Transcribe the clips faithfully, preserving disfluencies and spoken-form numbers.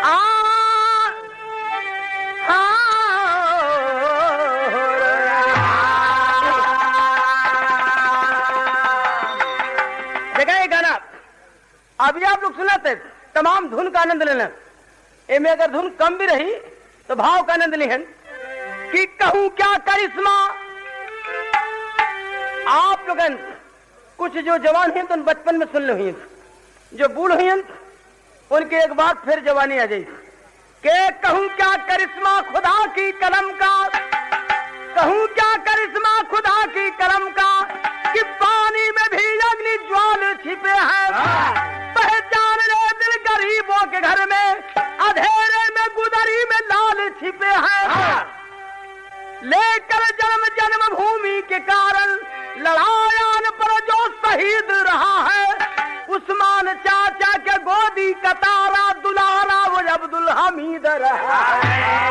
देखा ये गाना अभी आप लोग सुनाते तमाम धुन का आनंद लेना। इनमें अगर धुन कम भी रही तो भाव का आनंद लें कि कहूं क्या करिश्मा। आप लोग कुछ जो जवान हैं तो बचपन में सुन ली, जो बूढ़ हैं उनके एक बार फिर जवानी आ जाए के कहूं क्या करिश्मा खुदा की कलम का, कहूं क्या करिश्मा खुदा की कलम का कि पानी में भी अग्नि ज्वाल छिपे हैं। पहचान ले दिल गरीबों के घर में, अंधेरे में गुदरी में लाल छिपे हैं। लेकर जन्म जन्म भूमि के कारण लड़ायान पर जो शहीद रहा है, उस्मान चाचा के गोदी का तारा दुलारा वो अब्दुल हमीद रहा है।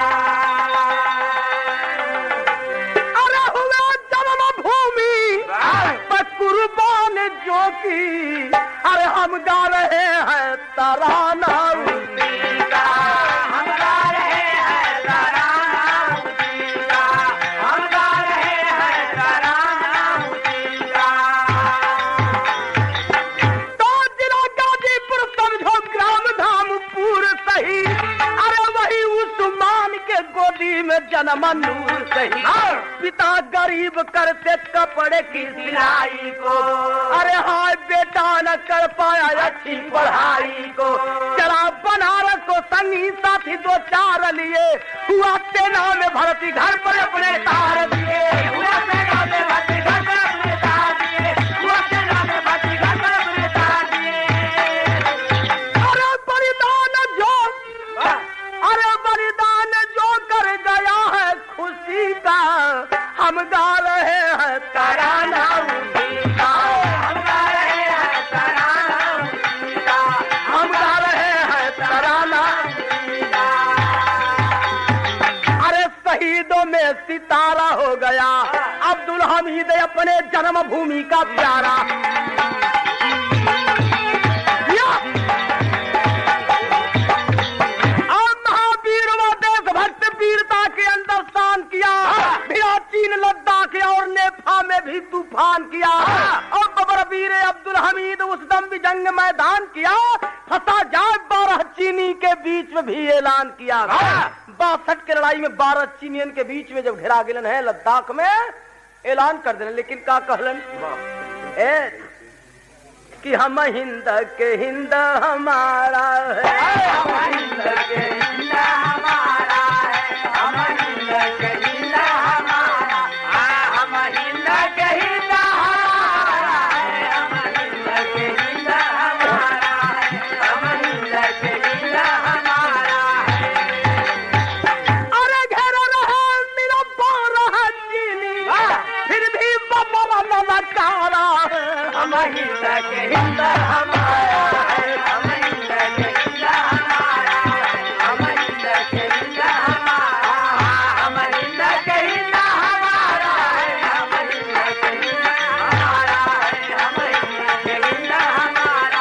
अरे हुआ जन्म भूमि पर कुर्बान जो की, अरे हम गा रहे हैं तराना उसी का, हम गा रहे हैं तराना उसी का, हम गा रहे हैं तराना उसी का। तो जिला गाजीपुर समझो ग्राम धामपुर सही, अरे वही उस्मान के गोदी में जन्म नूर सही। पिता गरीब करते कपड़े की सिलाई को, अरे हाय बेटा न कर पाया अच्छी पढ़ाई को। चला बनारस को संगी साथी दो चार लिए, हुआ सेना में भर्ती घर पर अपने तार दिए, हुआ सेना में भर्ती घर पर अपने तार दिए, हुआ सेना में भर्ती घर पर अपने तार दिए। अरे बलिदान जो, अरे बलिदान जो कर गया है खुशी का, हम गा रहे हैं तराना उसी का, हम गा रहे हैं तराना उसी का, हम गा रहे हैं तराना उसी का। अरे शहीदों में सितारा हो गया अब्दुल हमीद अपने जन्मभूमि का प्यारा। वीरता के अंदर शान किया, चीन लद्दाख और नेपाल में भी तूफान किया, और बबर वीर अब्दुल हमीद उस दम भी जंग मैदान किया। फंसा जाए बारह चीनी के बीच में भी ऐलान किया। बासठ के लड़ाई में बारह चीनियन के बीच में जब घिरा गिलन है लद्दाख में, ऐलान कर देना। लेकिन का कहलन ए कि हम हिंद के हिंद हमारा है, हम हिंद के हिंद हमारा है, हम हिंद के हिंद हमारा, हम हिंद के हिंद हमारा है, हम हिंद के हिंद हमारा है, हम हिंद के हिंद हमारा है। अरे घर रहे मेरा बारह चीनी, फिर भी बबरा नमकारा है, हम हिंद के हिंद हमारा है, हम हिंद के हिंद हमारा है, हम हिंद के हिंद हमारा, हम हिंद के हिंद हमारा है, हम हिंद के हिंद हमारा है, हम हिंद के हिंद हमारा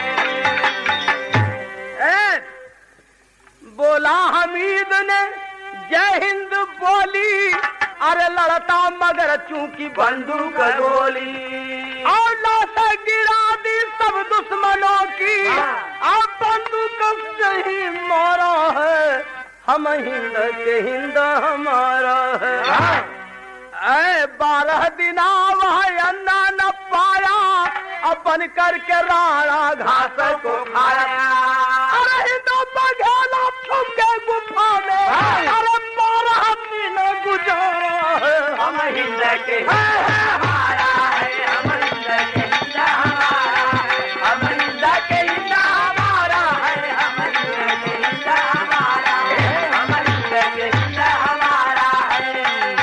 है। बोला हमीद ने जय हिंद बोली, अरे लड़ता मगर चूंकि बंदूक गोली, और लाश गिरा दी सब दुश्मनों की, अब बंदूक सही मारा है, हम हिंद के हिंद हमारा है। ऐ बारह दिना वह अन्ना न पाया, अपन करके राणा घास को खाया। अरे हिंदो बघेला छुपके गुफा में, अरे बारह दिन गुजारा है, हम हिंद के हमारा है, हम हिंद के हिंद हमारा है, हम हिंद के हिंद हमारा है, हम हिंद के हिंद हमारा है, हम हिंद के हिंद हमारा है।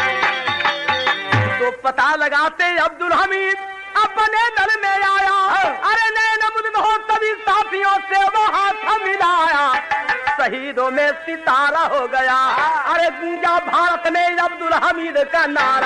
तो पता लगाते अब्दुल हमीद अपने दल में आया, अरे नैन मुद्द हो तभी साथियों से वो हाथ मिलाया। शहीदों में सितारा हो गया, अरे गूंजा भारत में अब्दुल हमीद का नारा।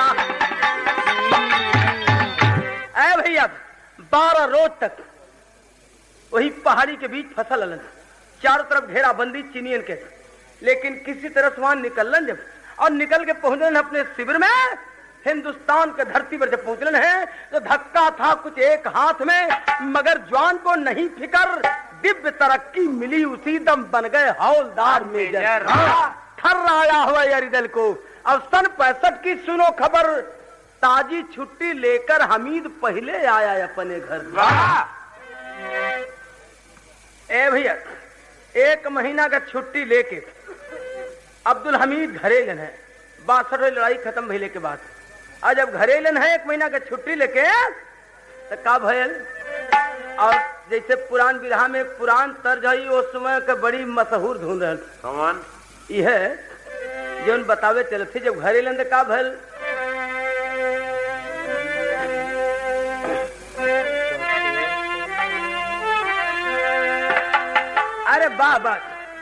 ऐ भैया बारह रोज तक वही पहाड़ी के बीच फसल हलन, चारों तरफ घेराबंदी चीनियन के, लेकिन किसी तरह से वहां निकलन जब और निकल के पहुंचलन अपने शिविर में, हिंदुस्तान के धरती पर जब पहुंचलन है तो धक्का था कुछ एक हाथ में, मगर जवान को नहीं फिकर, दिव्य तरक्की मिली उसी दम बन गए हौलदार मेजर। थर्राया हुआ यारी दल को। अब सन पैंसठ की सुनो खबर, ताजी छुट्टी लेकर हमीद पहले आया अपने घर। ए भैया, एक महीना का छुट्टी लेके अब्दुल हमीद घरेलन है, बासठ लड़ाई खत्म भइले के बाद। और जब घरेलन है एक महीना का छुट्टी लेके तो का भयल, और जैसे पुरान बिरहा में पुरान तर्ज है उस समय का बड़ी मशहूर धुन रहल यह जो बतावे चले थे। जब घरेलन तो का भयल, अरे वाह वाह,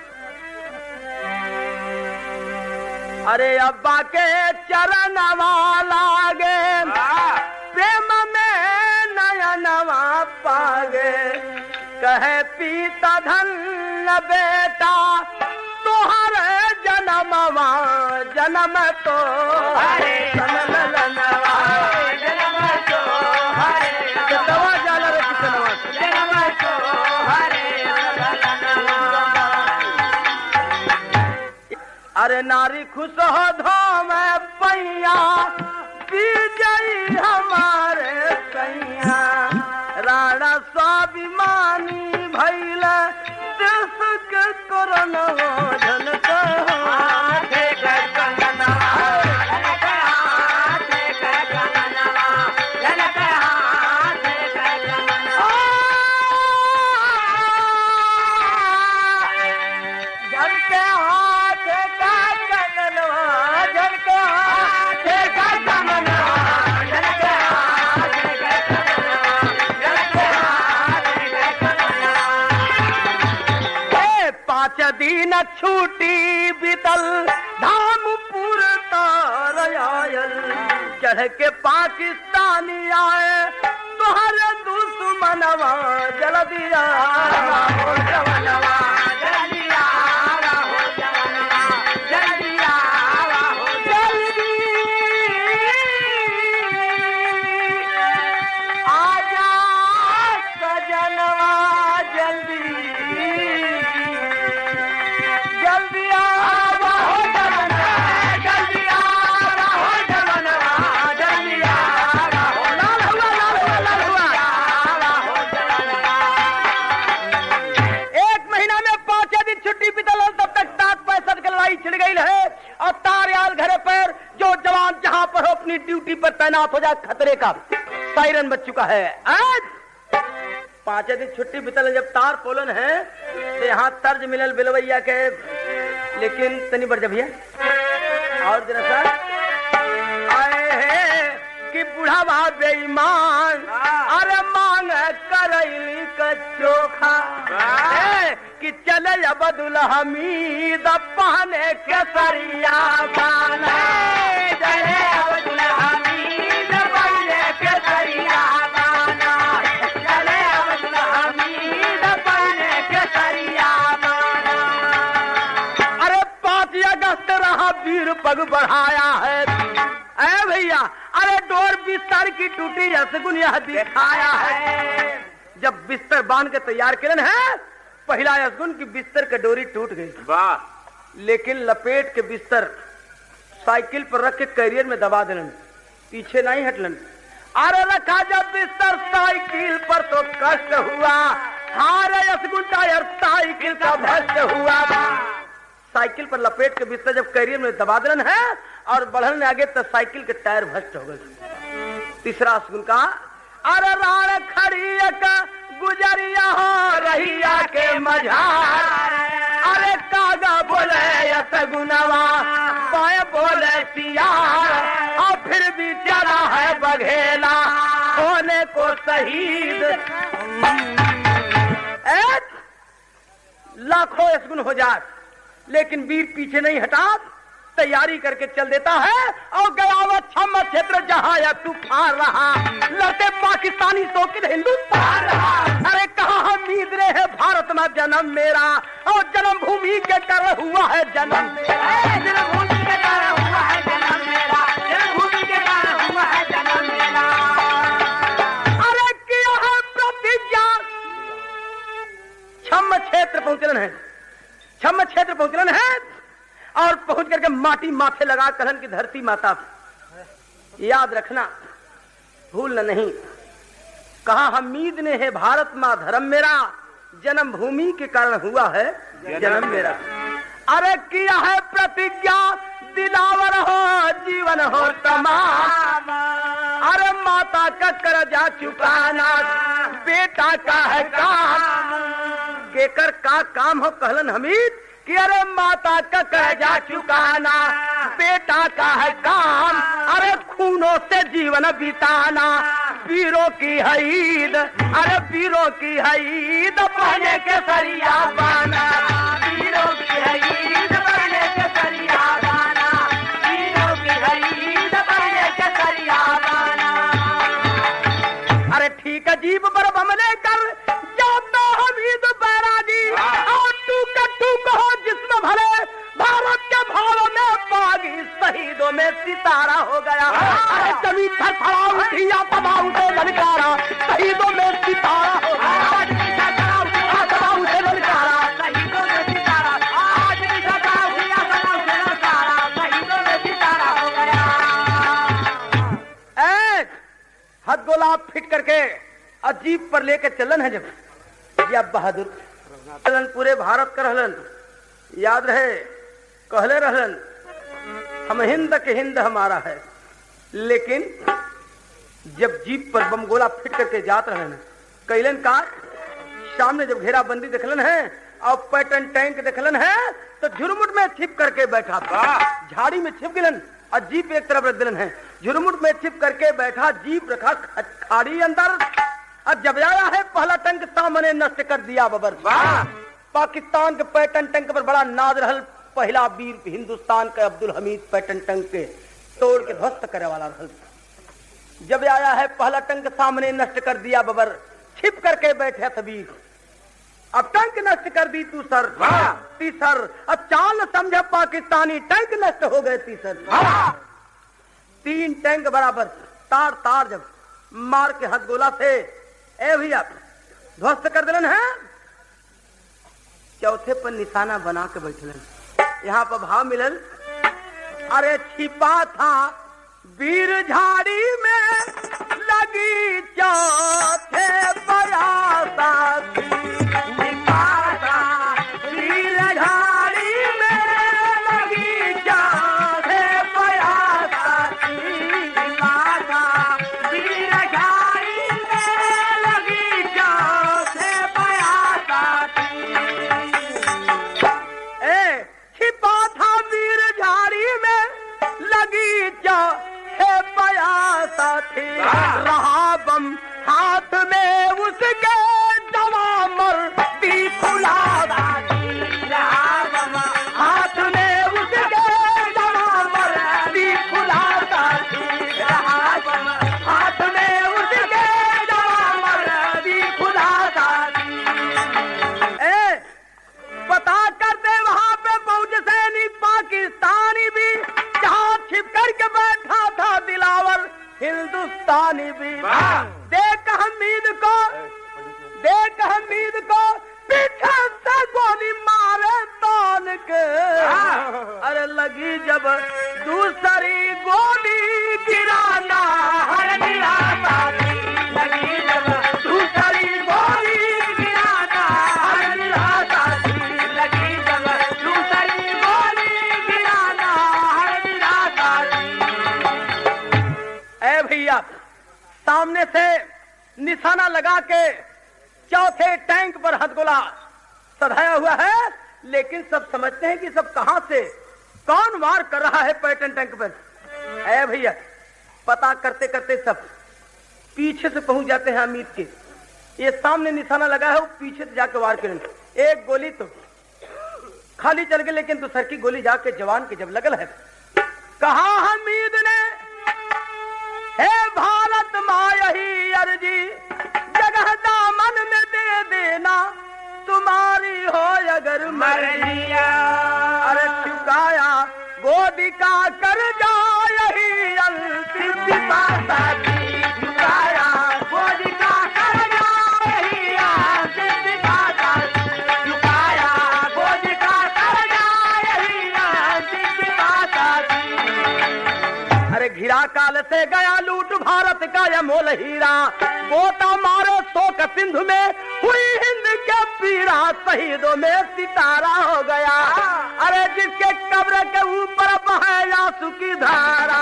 अरे अब्बा के चरण लागे, प्रेम में नयनवा पागे, कहे पीता धन बेटा तुहरे जन्मवा जन्म तो जन्म लनवा जन्म तो हरे दवा जाला रे किसनवा जन्म तो हरे। अरे नारी खुश हो धोम पैया विजयी हमारे सैया, राणा स्वाभिमानी भैल देश के करन जन दिन छूटी बितल धामपुर तार आयल, चढ़ के पाकिस्तानी आए तुहरे दुश्मनवा जल दिया हो जवनवा जल दिया हो जवनवा जल दिया हो जल्दी आजा सजनवा जल्दी छिड़ गई है और तारयाल घरे पर जो जवान जहां पर हो अपनी ड्यूटी पर तैनात हो जाए, खतरे का सायरन बज चुका है। आज पांच दिन छुट्टी बितल जब तार पोलन है तो यहाँ तर्ज मिलल बिलवैया के, लेकिन तनी बढ़ भैया और जरा सा आए हैं कि बुढ़ावा बेईमान अरे मांग करैली का चोखा कि चले अब्दुल हमीद पहने केसरिया बाना, चले अब्दुल हमीद पहने केसरिया बाना, चले अब्दुल हमीद पहने केसरिया बाना। अरे पांच अगस्त रहा वीर पग बढ़ाया है ऐ भैया, अरे डोर बिस्तर की टूटी रसगुन यह दिखाया है। जब बिस्तर बांध के तैयार किलन है, पहला यसगुन की बिस्तर की डोरी टूट गई, वाह, लेकिन लपेट के बिस्तर साइकिल पर रख के कैरियर में दबा देलन, पीछे नहीं हटलन। अरे रखा जब बिस्तर साइकिल पर तो कष्ट हुआ, हारे यसगुन टायर साइकिल का भ्रष्ट हुआ। साइकिल पर लपेट के बिस्तर जब कैरियर में दबा देलन है और बढ़न आगे तो साइकिल के टायर भ्रष्ट हो गए। तीसरा यसगुन का अरे राण खड़ी का गुजरिया हो रहिया के मझार, अरे कागा बोले यसगुनवा पाए बोले सियार, और फिर भी चला है बघेला होने को शहीद। लाखों यसगुन हो जाए लेकिन वीर पीछे नहीं हटा, तैयारी करके चल देता है और गया हुआ छम्मा क्षेत्र जहाँ या तूफान रहा, लड़ते पाकिस्तानी शौकीन हिंदुस्तान रहा। अरे कहाँ हमीद रे है भारत में जन्म मेरा, और जन्म भूमि के कारण हुआ है जन्म मेरा, जन्म भूमि के कारण हुआ है जन्म मेरा, जन्म भूमि के कारण हुआ है जन्म मेरा। अरे किया है प्रतिज्ञा, छम्मा क्षेत्र पहुंचलन है, छम्मा क्षेत्र पहुंचलन है और पहुंच करके माटी माथे लगा कहन की धरती माता, याद रखना भूलना नहीं, कहा हमीद ने है भारत माँ धर्म मेरा, जन्म भूमि के कारण हुआ है जन्म मेरा। अरे किया है प्रतिज्ञा दिलावर हो जीवन हो तमाम, अरे माता का कर्जा चुकाना बेटा का है काम, केकर का काम हो कहलन हमीद कि अरे माता का कर्जा चुकाना बेटा का है काम, अरे खूनों से जीवन बिताना वीरों की है ईद, अरे वीरों की है ईद पहने के सरिया बाना, वीरों की है ईद पहने के सरिया बाना, वीरों की है ईद पहने के सरिया बाना। अरे ठीक है जीप पर बमले कर जाता हमीद बैरागी, और तू कट्टू कहो जिसमें भले भारत के भाव में बागी शहीदों में सितारा हो गया। अरे जमीन पर खड़ा उठी या तबाह से ललकारा, शहीदों में सितारा हो गया, आज भी तबाह से ललकारा, शहीदों में सितारा, आज भी तबाह से ललकारा, शहीदों में सितारा हो गया। एक हद गोला फिट करके अजीब पर लेके चलन है जब या बहादुर चलन पूरे भारत का रहलन, याद रहे कहले रहलन हम हिंद के हिंद हमारा है, लेकिन जब जीप पर बमगोला फिट करके जात रहलन कैलन का सामने जब घेराबंदी देखलन है और पैटर्न टैंक देखलन है तो झुरमुट में छिप करके बैठा, झाड़ी में छिप गिलन और जीप एक तरफ रख दिलन है, झुरमुट में छिप करके बैठा, जीप रखा खाड़ी अंदर। अब जब आया है पहला टंक सामने नष्ट कर दिया बबर, पाकिस्तान के पैटर्न टंक पर बड़ा नाज रहल, पहला वीर हिंदुस्तान के अब्दुल हमीद पैटर्न टंक के तोड़ के ध्वस्त करे वाला रहल। जब आया है पहला टंक सामने नष्ट कर दिया बबर, छिप करके बैठे थे वीर, अब टंक नष्ट कर दी तू सर तीसर, अब चाल समझे पाकिस्तानी टंक नष्ट हो गए तीसर, तीन टैंक बराबर तार तार जब मार के हथगोला से ए भैया ध्वस्त कर दिलन है, चौथे पर निशाना बना के बैठलन, यहाँ पर भाव मिलन, अरे छिपा था वीर झाड़ी में लगी चौथे बयासा, छिपा था वीर झाड़ी में लगी चौथे बयासा, छिपा था वीर झाड़ी में लगी चौथे बयासा। ए छिपा था वीर झाड़ी में लगी चौथे बयासा थी, रहा बम हाथ में उसके दवा मरती फुलादा थी, रहा बम हाथ में उसके दवा मरती फुलादा थी, रहा बम हाथ में उसके दवा मरती फुलादा थी। ए पता करते वहां पे पहुंच सैनिक पाकिस्तानी भी, जहां छिप करके बैठा था दिलावर हिंदुस्तानी भी, देख हमीद को देख हमीद को पीछे से गोली मारे तान के, अरे लगी जब दूसरी गोली गिराना हर गिराता थी, लगी जब दूसरी गोली गिराना हर गिराता थी, लगी जब दूसरी गोली गिराना हर गिराता थी। ए भैया सामने से निशाना लगा के चौथे टैंक पर हथगोला सधाया हुआ है, लेकिन सब समझते हैं कि सब कहां से कौन वार कर रहा है पैटर्न टैंक पर। ऐ भैया पता करते करते सब पीछे से पहुंच जाते हैं हमीद के, ये सामने निशाना लगा है वो पीछे से जाके वार करें, एक गोली तो खाली चल गए, लेकिन दूसर की गोली जाके जवान के जब लगल है, कहा हमीद ने, हे भारत माँ यही अर्जी, जगह दामन में दे देना, तुम्हारी हो अगर मर्जिया। अरे चुकाया गोदी का कर जा यही अंतिम बात की, चुकाया गोदी का कर जा यही अंतिम बात, चुकाया गोदी का कर जा यही अंतिम बात की। अरे घिरा काल से गया लूट भारत का यह मोल हीरा, गोता मारो शोक सिंधु में हुई हिंद के पीरा, शहीदों में सितारा हो गया। अरे जिसके कब्र के ऊपर बहे आंसू की धारा,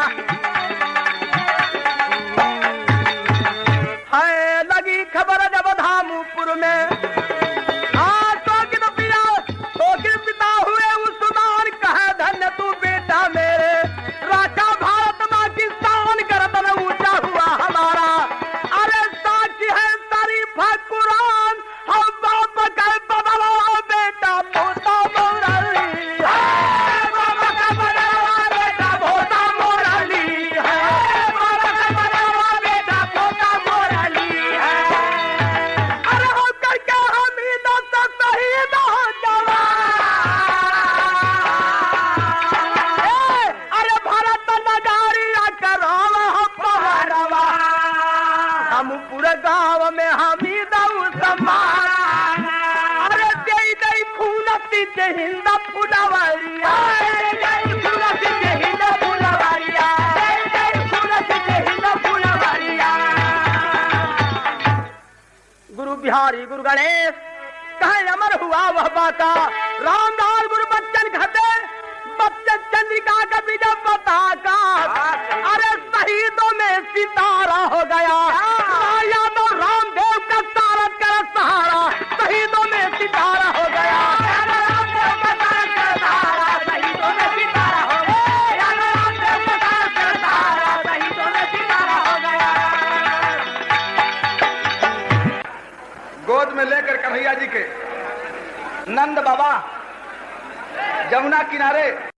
है लगी खबर जब धामपुर में, हाँ शोकित पिता शोकित पिता हुए उस्मान, कहे धन्य तू बेटा मेरे, राजा भारत माँ की शान करतन ऊंचा हुआ हमारा। अरे साक्षी है तारीफ है कुरान, हम बाप का बदला बेटा पोता मोरली, बाप का बदला बेटा पोता मोरली है, बाप का बदला बेटा पोता मोरली है। अरे हो करके हमीदा से शहीद हो जवान, अरे भारत नगारिया करावा पहरवा, हम पूरे गांव में हमीदा सम्मान, अरे दे दे खून सीते हिंद फुलवरिया, खून सीते हिंद फुलवरिया, खून सीते हिंद फुलवरिया। गुरु बिहारी गुरु गणेश कहे अमर हुआ वह बाका, रामलाल गुरु बच्चन घटे बच्चन चंद्रिका का विजय पताका, अरे शहीदों में सितारा हो गया, यादव रामदेव का सारा कर सहारा, शहीदों में सितारा हो गया, रामदेव का सारा कर सहारा, शहीदों में सितारा हो गया, रामदेव का सारा कर सहारा, शहीदों में सितारा हो गया। गोद में लेकर कन्हैया जी के नंद बाबा जमुना किनारे